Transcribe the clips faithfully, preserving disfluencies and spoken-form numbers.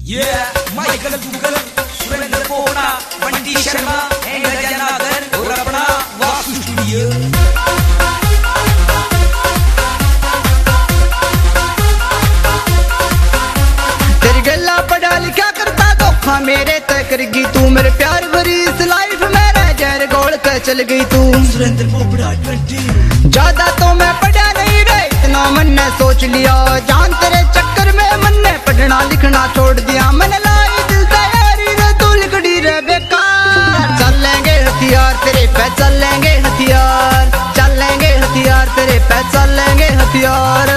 ये Michael Google, Surendra Popda, Bunty Sharma, Janardan और अपना वासु स्टूडियो। तेरी गल्ला पढ़ा लिखा करता धोखा मेरे तय करगी तू, मेरे प्यार भरी इस लाइफ में रह जहर गोल कर चल गई तू। सुरेंद्र पोपड़ा ज्यादा तो मैं पढ़ा नहीं रे, इतना मन ने सोच लिया, जान तेरे चक्कर में मन ने पढ़ना लिखना छोड़ दिया। मन लाई दिल तैयारी रे तू लिखड़ी रे बेकार। चलेंगे हथियार तेरे पे चलेंगे हथियार, चलेंगे हथियार तेरे पे चलेंगे हथियार।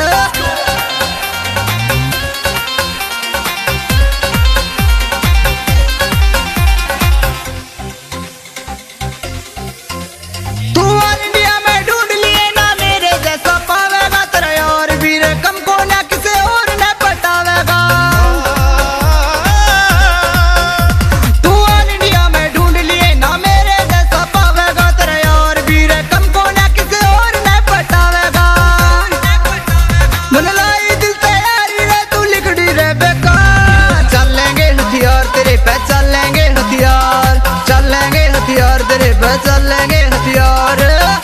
चलेंगे हथियार।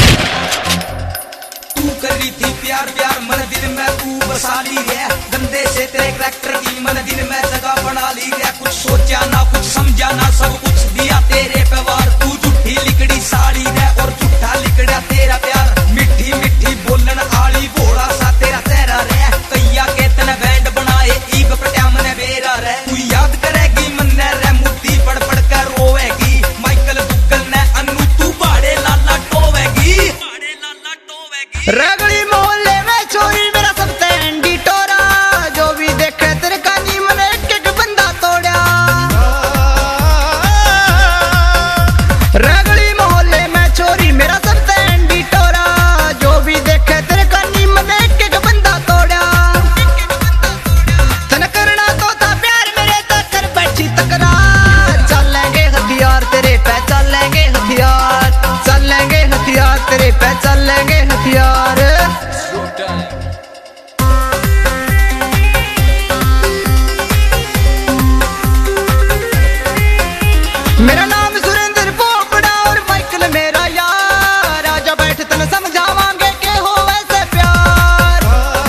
तू कर रही थी प्यार प्यार मन दिल में तू बसा ली है, गंदे से तेरे करैक्टर की मन दिल में जगह बना ली है। कुछ सोचा ना कुछ समझा ना सब कुछ दिया तेरे पे वार। तू झूठी लिकड़ी साड़ी है और झूठा लिकड़ा तेरा प्यार। मिठी मिठी बोलन आली भोला सा तेरा चेहरा रे, कैया के तने बैंड बनाए ईब पट्या मने बेरा रे। तू याद करेगी मन ने रे मुद्दी पड़ पड़ कर रोवेगी, माइकल गूगल ने अनु तू बाड़े लाला टोवेगी, बाड़े लाला टोवेगी। रगड़ी मोहल्ले में चोरी मेरा सब तेंडी टोरा, जो भी देखे तेरे कानी मन एक एक बंदा तोड़ा। रगड़ी मोहल्ले में चोरी मेरा सब तेंडी टोरा, जो भी देखे तेरे कानी मन एक एक बंदा तोड़ा। तन करना तो था प्यार मेरे तक कर बैठी तकरार। चलेंगे हथियार तेरे पे चलेंगे हथियार, चलेंगे हथियार तेरे पे चलेंगे हथियार। मेरा नाम सुरेंद्र पोपड़ा और माइकल मेरा यार, आजा बैठ तन समझावांगे के हो वैसे प्यार।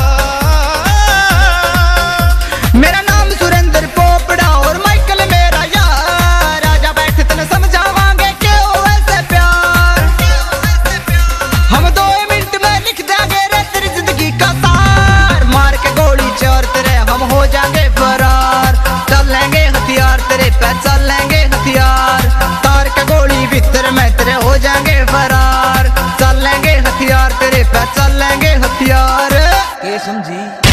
मेरा नाम सुरेंद्र पोपड़ा और माइकल मेरा यार, आजा बैठ तन समझावांगे के हो वैसे प्यार। हम दो मिनट में लिख देंगे रे तेरी जिंदगी का सार, मार के गोली चार तेरे हम हो जाएंगे फरार। चलेंगे हथियार तेरे पे चलेंगे हथियार, तार के गोली भीतर में तेरे हो जाएंगे फरार। चलेंगे हथियार तेरे पे चलेंगे हथियार। के समझी।